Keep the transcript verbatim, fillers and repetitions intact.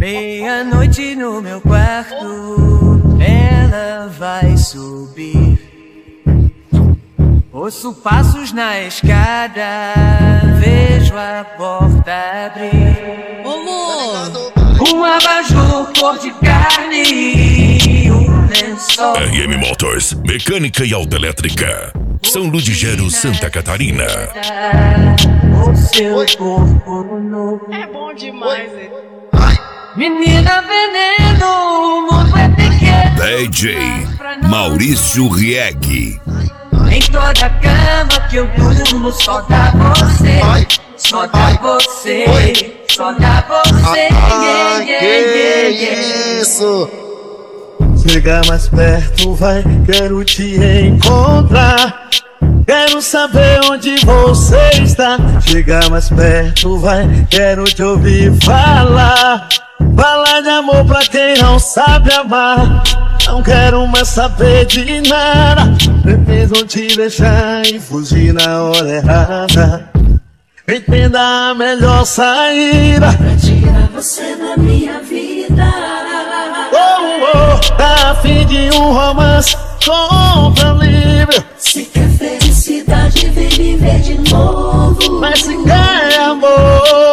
Meia-noite no meu quarto, ela vai subir. Ouço passos na escada, vejo a porta abrir. Amor! Um abajur cor de carne e um lençol. R M Motors, mecânica e autoelétrica. São Ludgero, Santa Catarina. O seu corpo nu. É bom demais, hein? Menina veneno, o mundo é pequeno. D J Maurício Rieg. Em toda cama que eu durmo só dá você. Só dá você. Só dá você. Yeah, yeah, yeah, yeah. Isso! Chega mais perto, vai, quero te encontrar. Quero saber onde você está. Chega mais perto, vai, quero te ouvir falar. Falar de amor pra quem não sabe amar. Não quero mais saber de nada. Pretendo te deixar e fugir na hora errada. Entenda a melhor saída pra tirar você da minha vida. Oh, oh, tá a fim de um romance, compra livre. Se quer felicidade, vem viver de novo. Mas se quer amor,